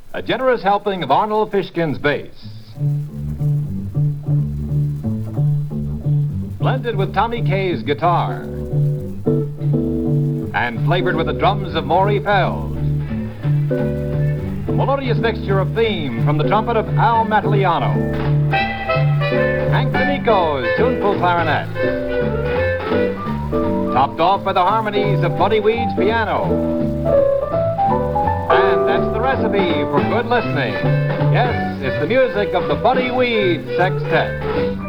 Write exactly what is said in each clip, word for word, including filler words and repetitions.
A generous helping of Arnold Fishkin's bass. Blended with Tommy Kaye's guitar. And flavored with the drums of Maury Feld. A melodious mixture of theme from the trumpet of Al Mataliano. Hank D'Amico's tuneful clarinet. Topped off by the harmonies of Buddy Weed's piano. And that's the recipe for good listening. Yes, it's the music of the Buddy Weed Sextet.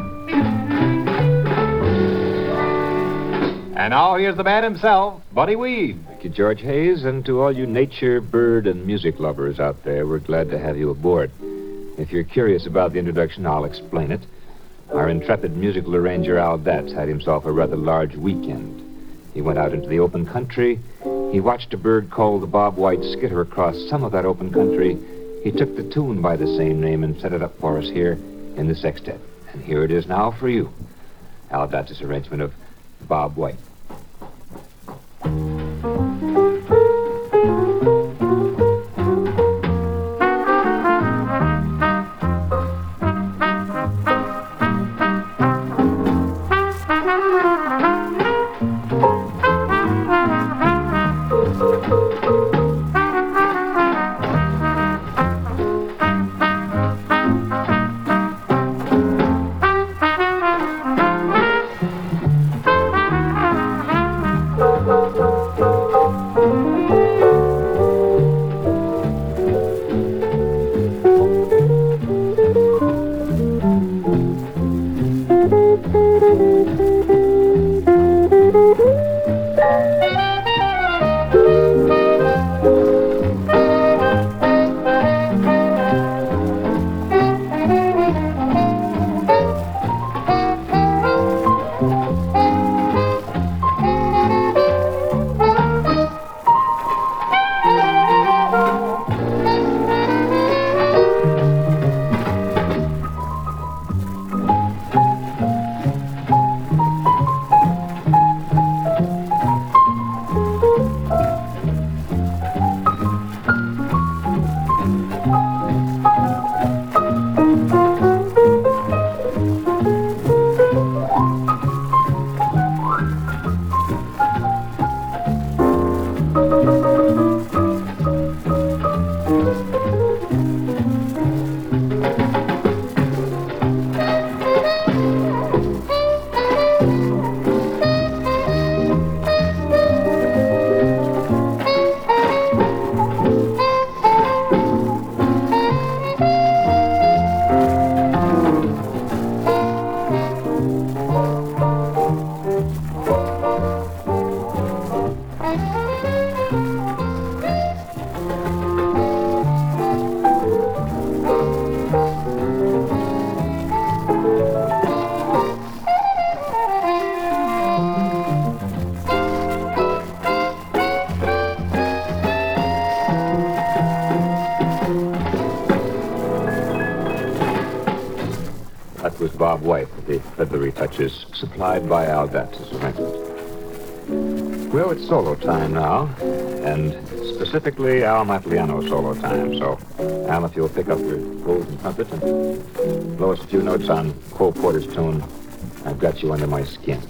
And now here's the man himself, Buddy Weed. Thank you, George Hayes, and to all you nature, bird, and music lovers out there, we're glad to have you aboard. If you're curious about the introduction, I'll explain it. Our intrepid musical arranger, Al Datz, had himself a rather large weekend. He went out into the open country. He watched a bird called the Bob White skitter across some of that open country. He took the tune by the same name and set it up for us here in the sextet. And here it is now for you. Al Datz's arrangement of Bob White. Was Bob White with the feathery touches supplied by Al Datz's arrangement. Well, it's solo time now, and specifically Al Mataliano solo time. So, Al, if you'll pick up your golden trumpet and blow us a few notes on Cole Porter's tune, I've Got You Under My Skin.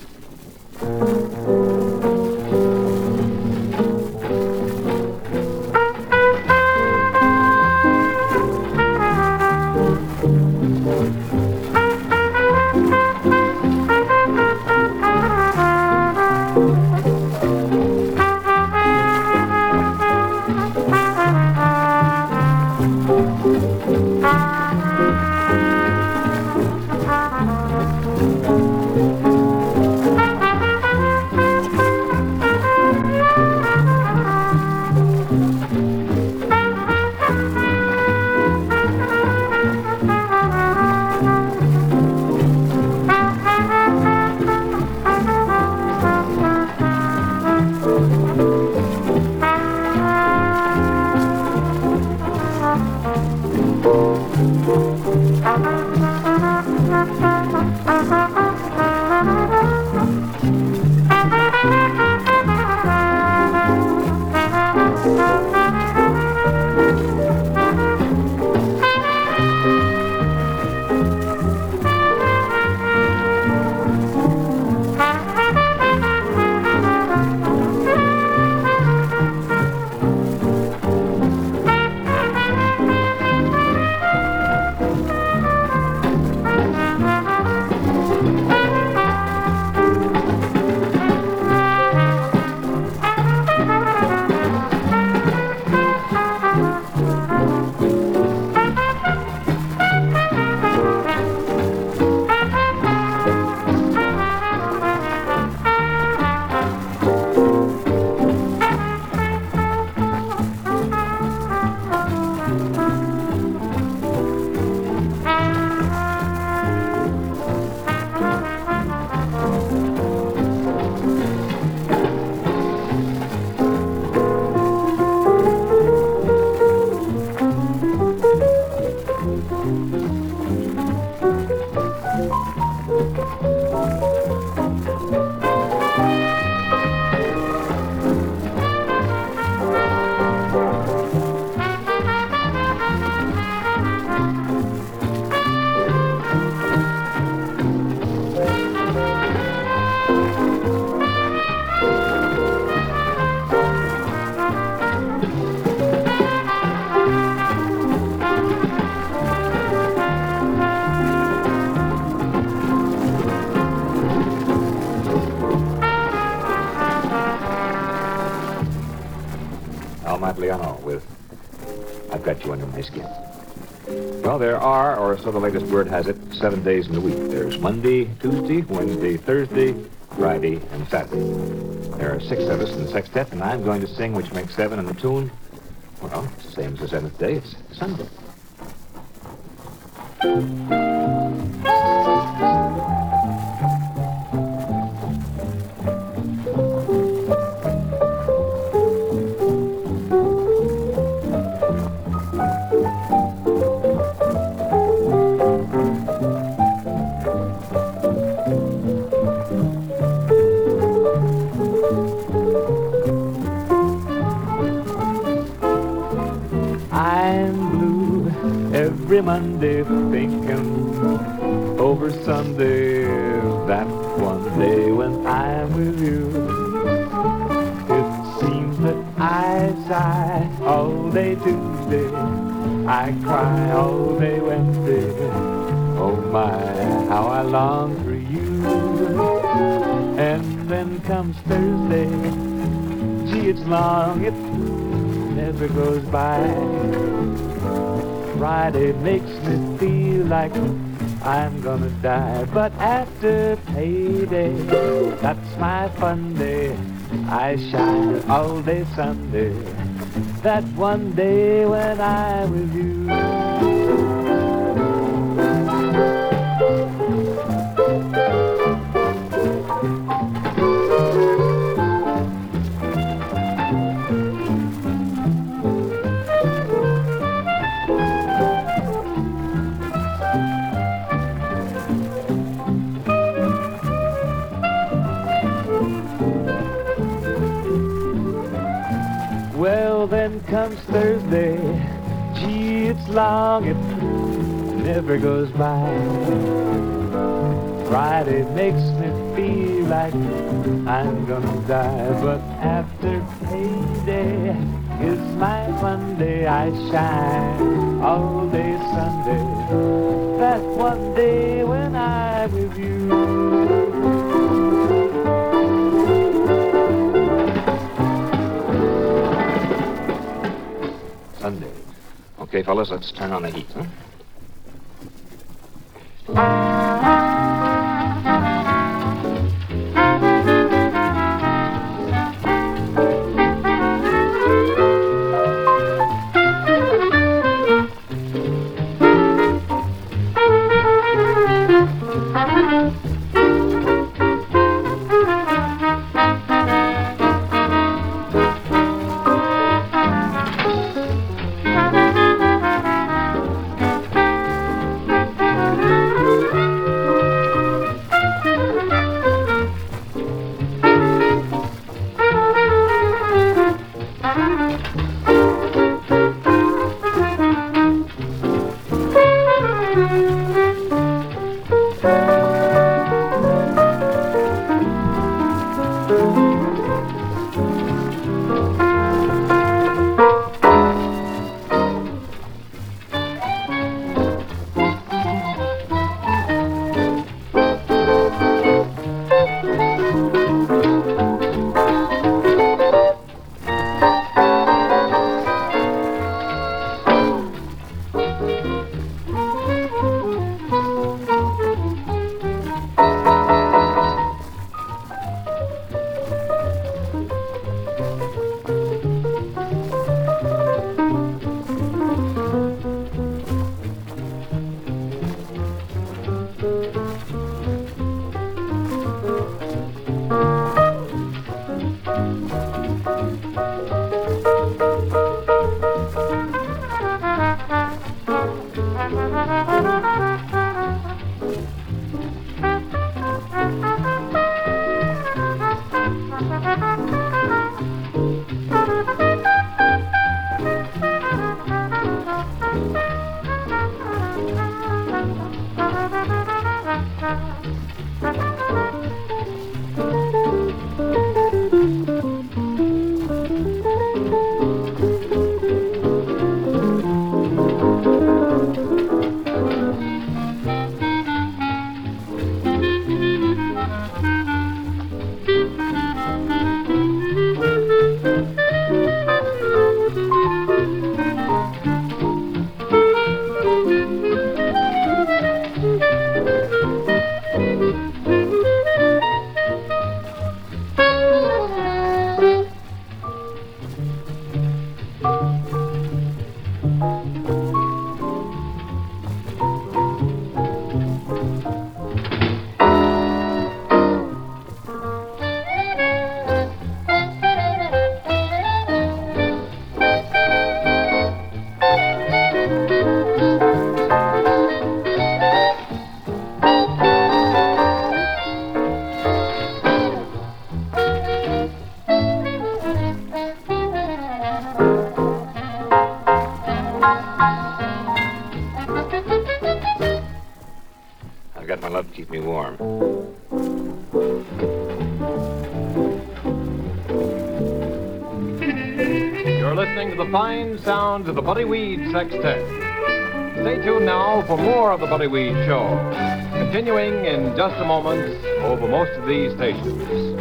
I've got you under my skin. Well, there are, or so the latest word has it, seven days in the week. There's Monday, Tuesday, Wednesday, Thursday, Friday, and Saturday. There are six of us in the sextet, and I'm going to sing, which makes seven, and the tune, well, it's the same as the seventh day. It's Sunday. I'm blue every Monday thinking over Sunday, that one day when I'm with you. It seems that I sigh all day Tuesday, I cry all day Wednesday. Oh my, how I long for you. And then comes Thursday, gee, it's long, it never goes by. Friday makes me feel like I'm gonna die. But after payday, that's my fun day. I shine all day Sunday, that one day when I'm with you. Well, then comes Thursday, gee, it's long, it never goes by. Friday makes me feel like I'm gonna die. But after payday is my fun day. I shine all day Sunday, that one day when I'm with you. Sunday. Okay, fellas, let's turn on the heat, huh? I've got my love to keep me warm. You're listening to the fine sounds of the Buddy Weed Sextet. Stay tuned now for more of the Buddy Weed Show, continuing in just a moment over most of these stations.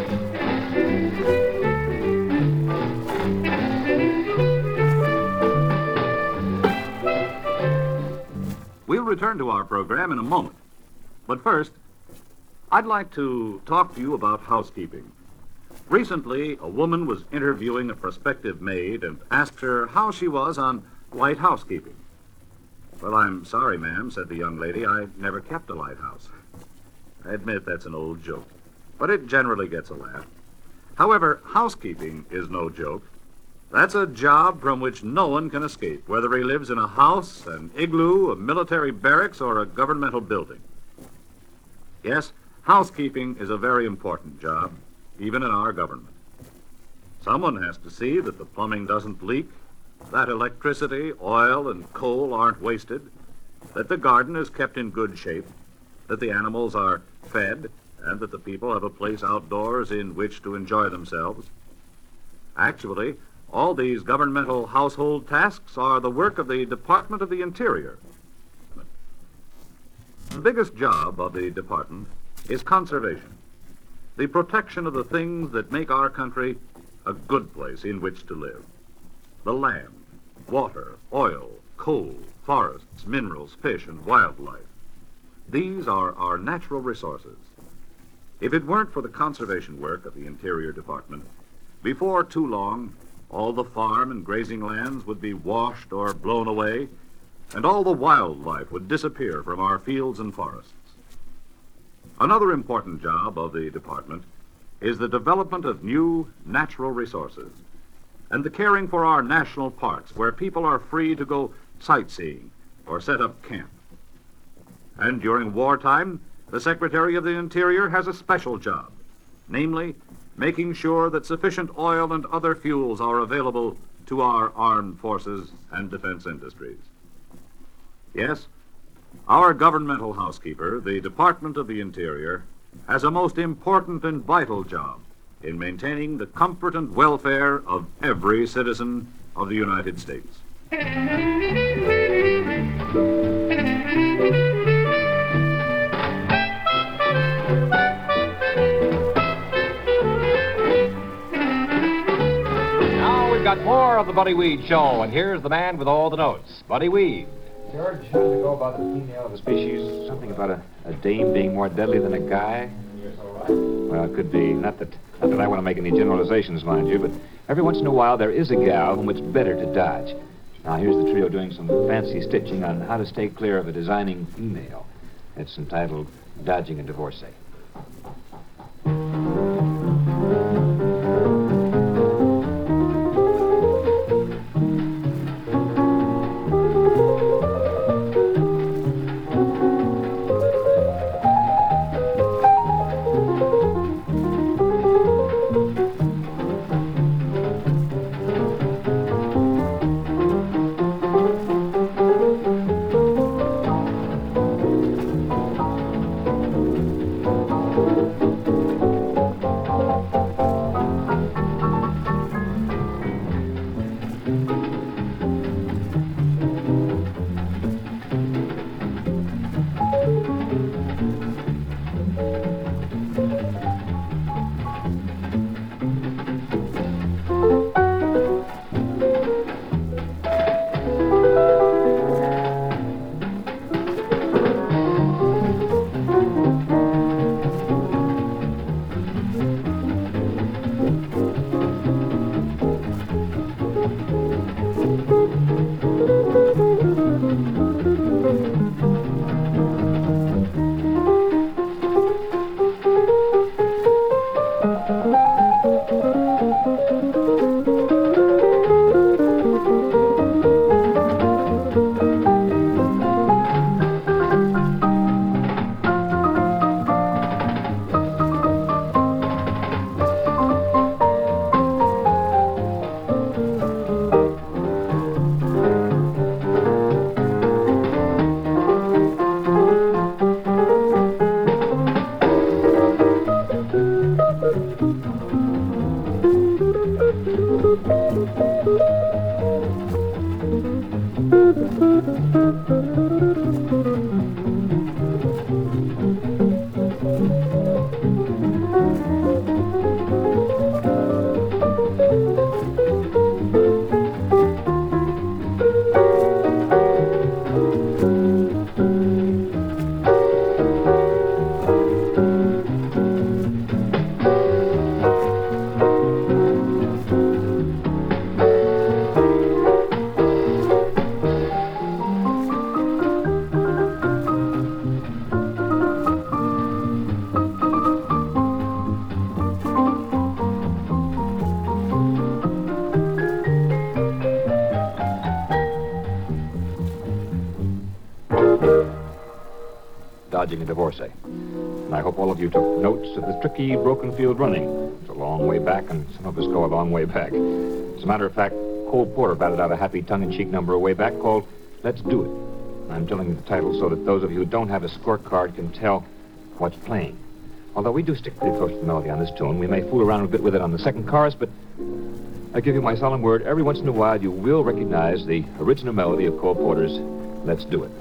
We'll return to our program in a moment. But first, I'd like to talk to you about housekeeping. Recently, a woman was interviewing a prospective maid and asked her how she was on light housekeeping. Well, I'm sorry, ma'am, said the young lady. I never kept a lighthouse. I admit that's an old joke, but it generally gets a laugh. However, housekeeping is no joke. That's a job from which no one can escape, whether he lives in a house, an igloo, a military barracks, or a governmental building. Yes, housekeeping is a very important job, even in our government. Someone has to see that the plumbing doesn't leak, that electricity, oil, and coal aren't wasted, that the garden is kept in good shape, that the animals are fed, and that the people have a place outdoors in which to enjoy themselves. Actually, all these governmental household tasks are the work of the Department of the Interior. The biggest job of the department is conservation, the protection of the things that make our country a good place in which to live. The land, water, oil, coal, forests, minerals, fish, and wildlife. These are our natural resources. If it weren't for the conservation work of the Interior Department, before too long, all the farm and grazing lands would be washed or blown away, and all the wildlife would disappear from our fields and forests. Another important job of the department is the development of new natural resources and the caring for our national parks where people are free to go sightseeing or set up camp. And during wartime, the Secretary of the Interior has a special job, namely, making sure that sufficient oil and other fuels are available to our armed forces and defense industries. Yes, our governmental housekeeper, the Department of the Interior, has a most important and vital job in maintaining the comfort and welfare of every citizen of the United States. Got more of the Buddy Weed Show, and here's the man with all the notes, Buddy Weed. George, how does it go about the female of a species? Something about a, a dame being more deadly than a guy? Well, it could be. Not that, not that I want to make any generalizations, mind you, but every once in a while there is a gal whom it's better to dodge. Now, here's the trio doing some fancy stitching on how to stay clear of a designing female. It's entitled Dodging a Divorcee. Dodging a divorcee. And I hope all of you took notes of the tricky broken field running. It's a long way back, and some of us go a long way back. As a matter of fact, Cole Porter batted out a happy tongue-in-cheek number a way back called Let's Do It. I'm telling you the title so that those of you who don't have a scorecard can tell what's playing. Although we do stick pretty close to the melody on this tune, we may fool around a bit with it on the second chorus, but I give you my solemn word, every once in a while you will recognize the original melody of Cole Porter's Let's Do It.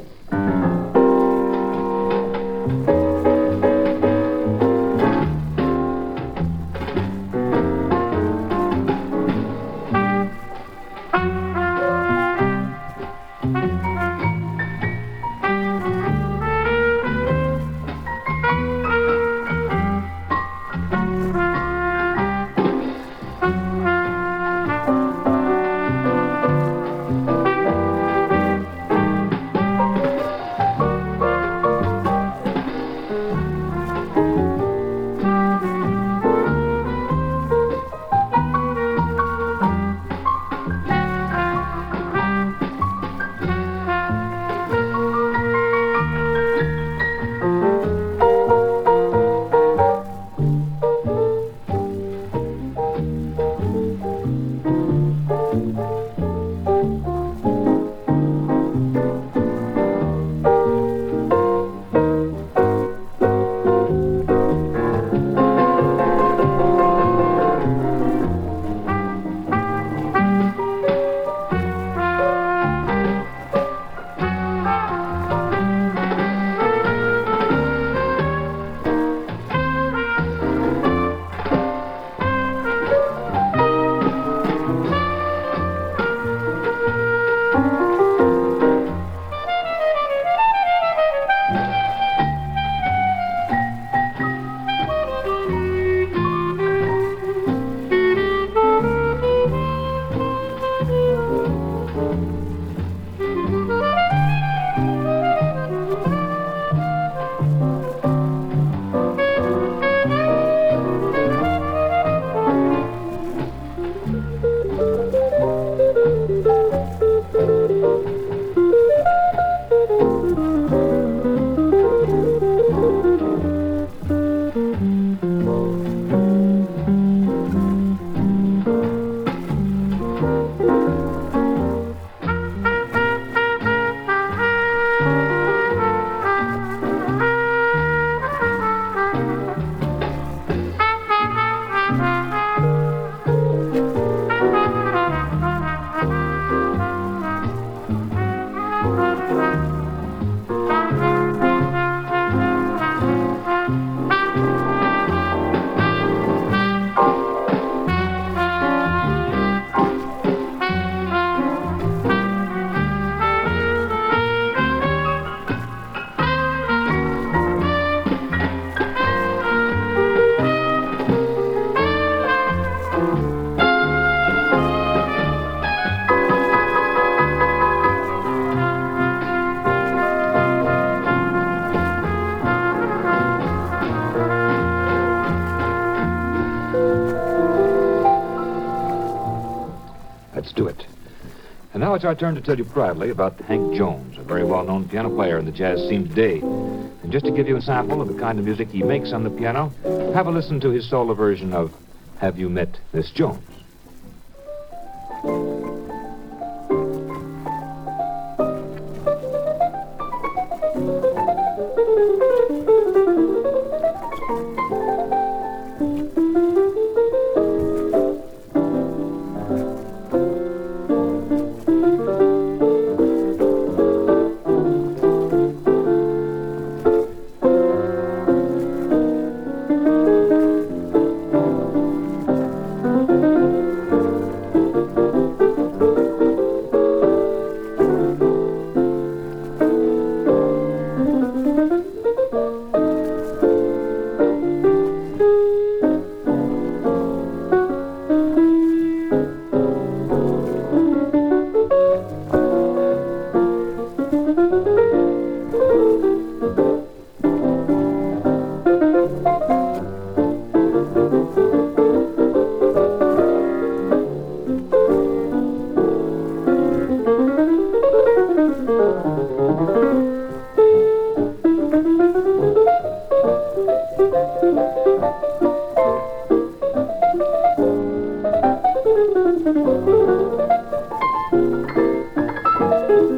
Let's do it. And now it's our turn to tell you proudly about Hank Jones, a very well-known piano player in the jazz scene today. And just to give you a sample of the kind of music he makes on the piano, have a listen to his solo version of Have You Met Miss Jones?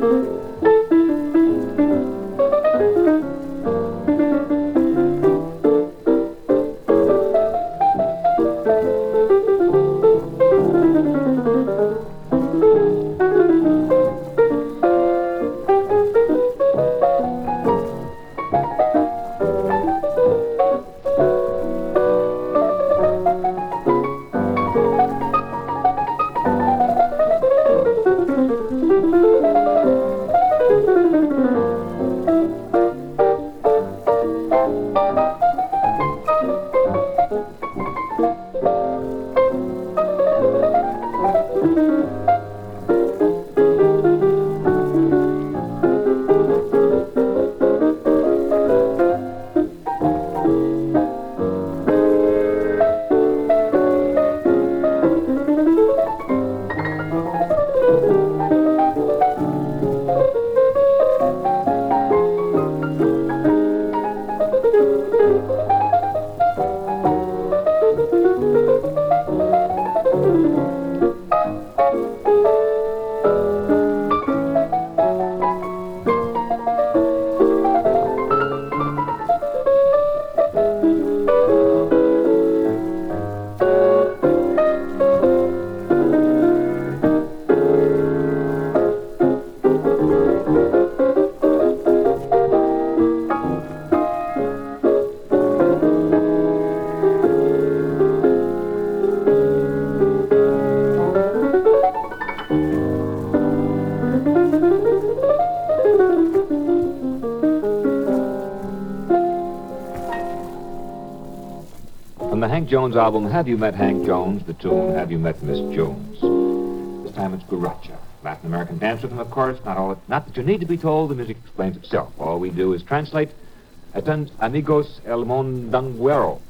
From the Hank Jones album, Have You Met Hank Jones? The tune, Have You Met Miss Jones? This time it's Guaracha. Latin American dance rhythm, of course. Not all. Not that you need to be told. The music explains itself. All we do is translate. Attend amigos el mondonguero.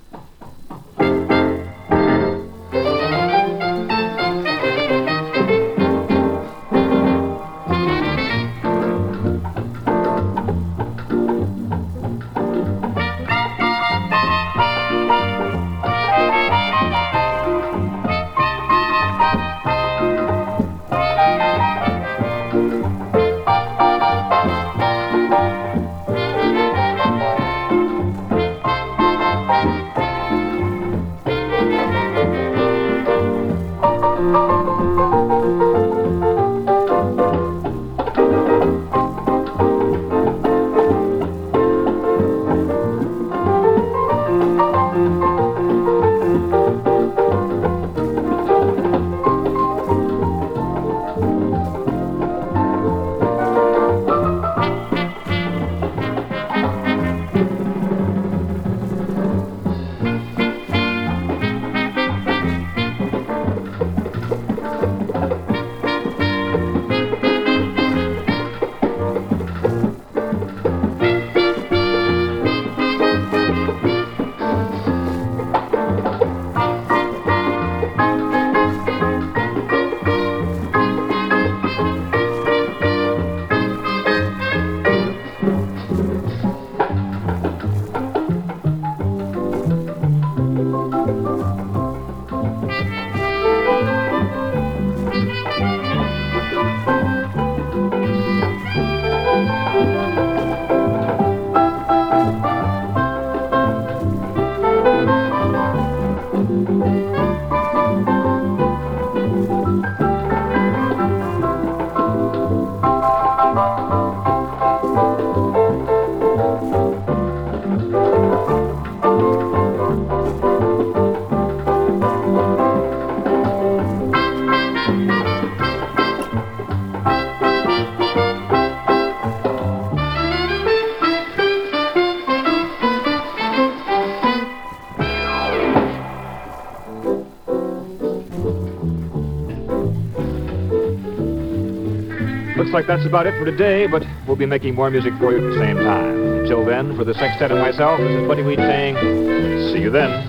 Looks like that's about it for today, but we'll be making more music for you at the same time. Until then, for the sextet and myself, this is Buddy Weed saying, see you then.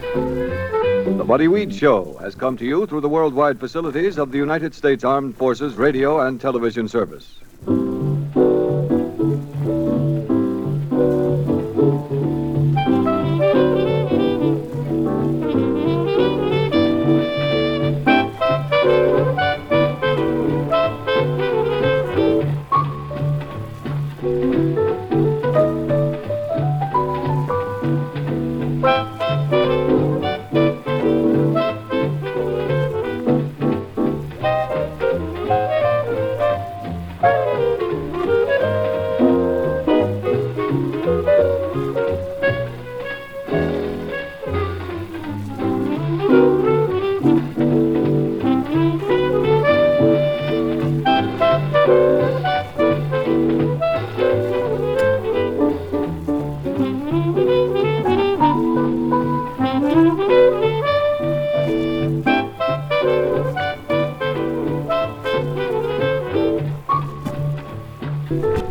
The Buddy Weed Show has come to you through the worldwide facilities of the United States Armed Forces Radio and Television Service. Show.